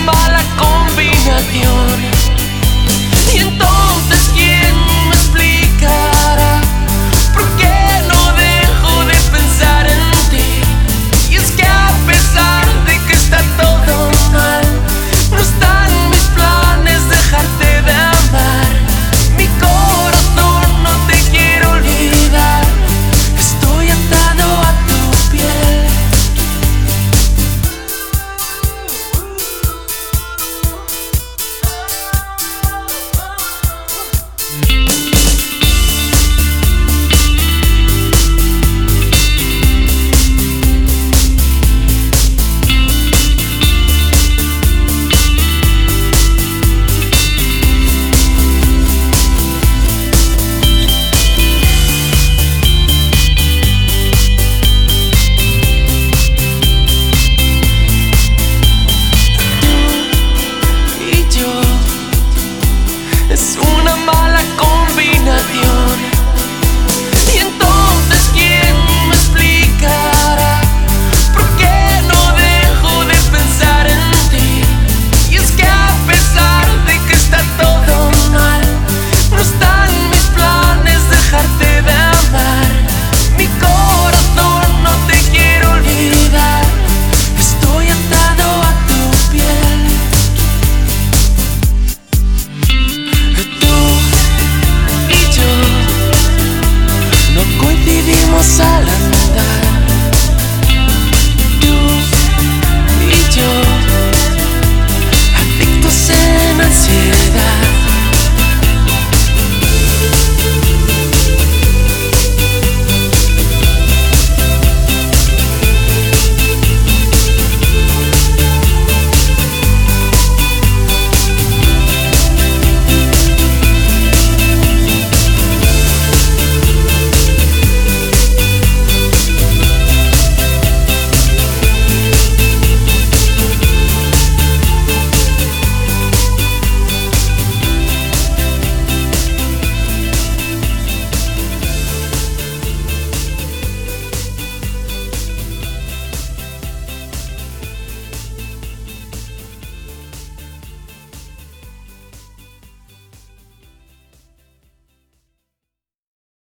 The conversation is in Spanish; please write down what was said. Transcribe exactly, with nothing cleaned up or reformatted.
mala combinación. Y entonces, ¿quién me explicará por qué no dejo de pensar en ti? Y es que a pesar de que está todo mal, no está en mis planes dejarte de amar. Mi corazón no te quiere olvidar. Estoy atado a tu piel. Es una mala combinación. Y entonces, ¿quién me explicará por qué no dejo de pensar en ti? Y es que a pesar de que está todo mal, no está en mis planes dejarte de amar. Mi corazón no te quiere olvidar. Estoy atado a tu piel. Coincidimos al andar.